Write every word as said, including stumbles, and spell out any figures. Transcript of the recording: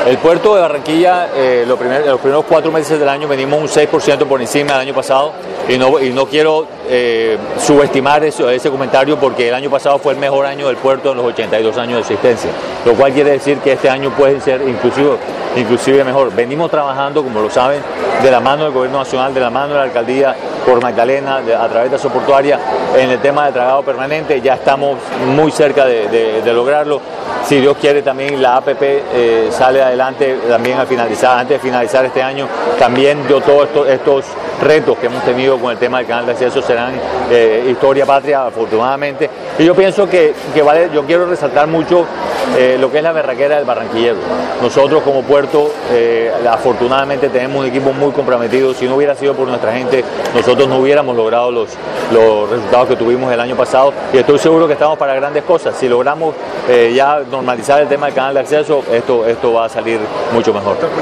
El puerto de Barranquilla, eh, lo primer, los primeros cuatro meses del año venimos un seis por ciento por encima del año pasado y no, y no quiero eh, subestimar eso, ese comentario porque el año pasado fue el mejor año del puerto en los ochenta y dos años de existencia, lo cual quiere decir que este año puede ser inclusive, inclusive mejor. Venimos trabajando, como lo saben, de la mano del Gobierno Nacional, de la mano de la Alcaldía por Magdalena, de, a través de la portuaria, en el tema de dragado permanente. Ya estamos muy cerca de, de, de lograrlo. Si Dios quiere, también la A P P eh, sale adelante también al finalizar, antes de finalizar este año. También yo todos estos, estos retos que hemos tenido con el tema del canal de acceso serán eh, historia patria, afortunadamente. Y yo pienso que, que vale, yo quiero resaltar mucho eh, lo que es la berraquera del barranquillero. Nosotros como puerto, eh, afortunadamente tenemos un equipo muy comprometido. Si no hubiera sido por nuestra gente, nosotros no hubiéramos logrado los, los resultados que tuvimos el año pasado. Y estoy seguro que estamos para grandes cosas. Si logramos eh, ya normalizar el tema del canal de acceso, esto, esto va a salir mucho mejor.